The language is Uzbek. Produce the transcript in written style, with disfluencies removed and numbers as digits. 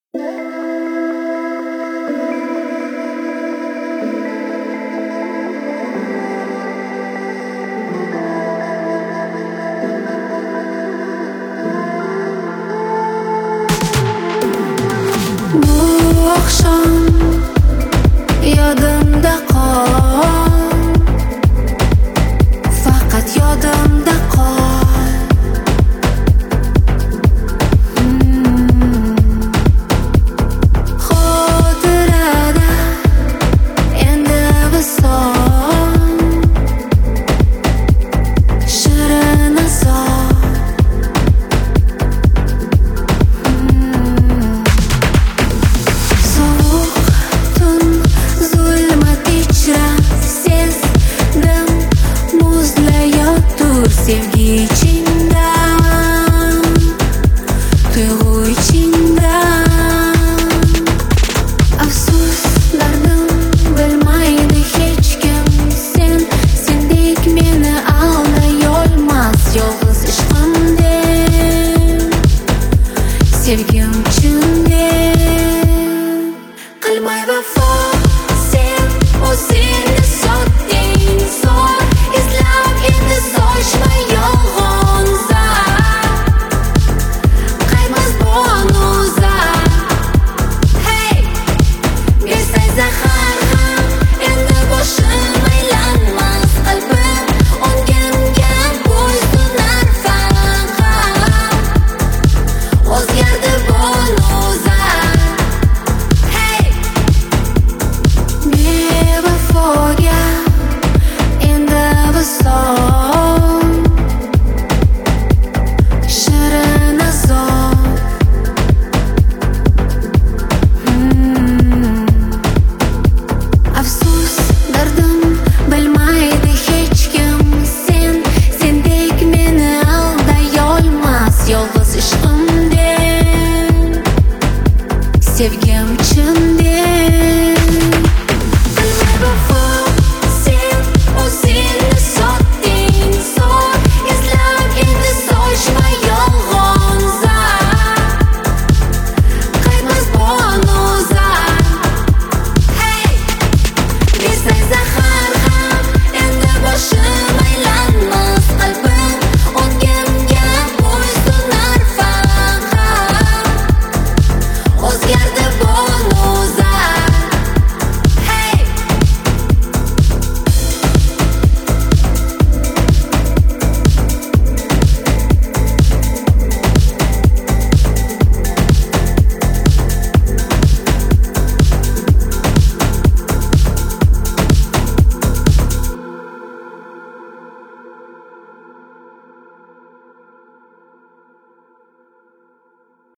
Bu oqshom yodimda qol, faqat yodimda qol. Xotirada endi visol, shirin azor. Sevgi içinde, tuyg'u içinde. Afsus dardim bilmaydi hech kim. Sendek meni aldayolmas yolg'iz ishqim deb, sevgim chin deb. Qilmay vafo sen o'zingni sotding, zo'r izlab endi sochma yolg'on zar. Qaytmas bu onuzar. Hey, bersang zahar ham endi boshim aylanmas. Qalbim o'ngimga bo'ysunar faqat. O'zgardi bu onuzar. Hey, bevafoga endi visol, shirin azor. Afsus dardim bilmaydi hech kim. Sendek meni aldayolmas yolg'iz ishqim deb, sevgim chin deb.